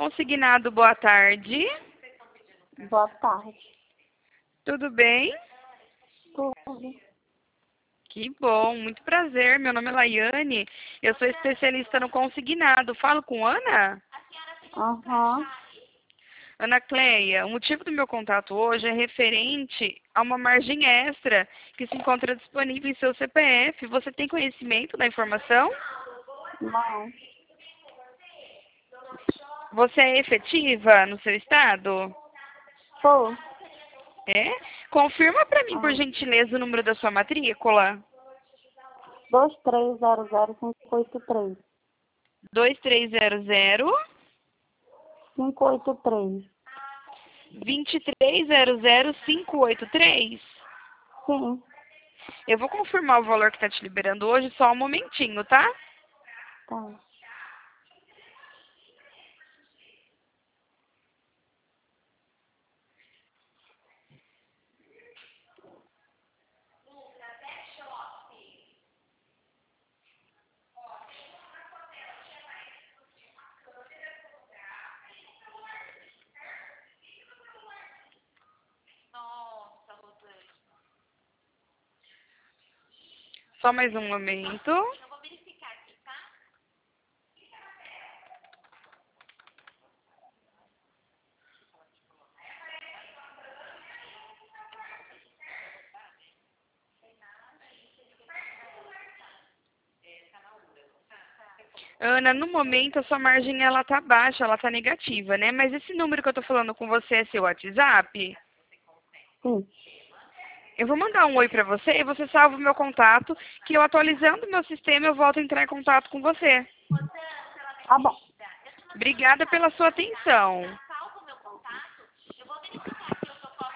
Consignado, boa tarde. Boa tarde. Tudo bem? Tudo. Que bom, muito prazer. Meu nome é Laiane. Eu sou especialista no consignado. Falo com Ana? Aham. Ana Cleia, o motivo do meu contato hoje é referente a uma margem extra que se encontra disponível em seu CPF. Você tem conhecimento da informação? Não. Você é efetiva no seu estado? Sou. É? Confirma para mim, por gentileza, o número da sua matrícula. 2300583. 2300 583. 2300 583. Sim. Eu vou confirmar o valor que está te liberando hoje, só um momentinho, tá? Tá. Só mais um momento. Ana, no momento a sua margem ela tá baixa, ela tá negativa, né? Mas esse número que eu tô falando com você é seu WhatsApp? Sim. Eu vou mandar um oi pra você e você salva o meu contato, que eu atualizando o meu sistema eu volto a entrar em contato com você. Tá bom. Obrigada pela sua atenção.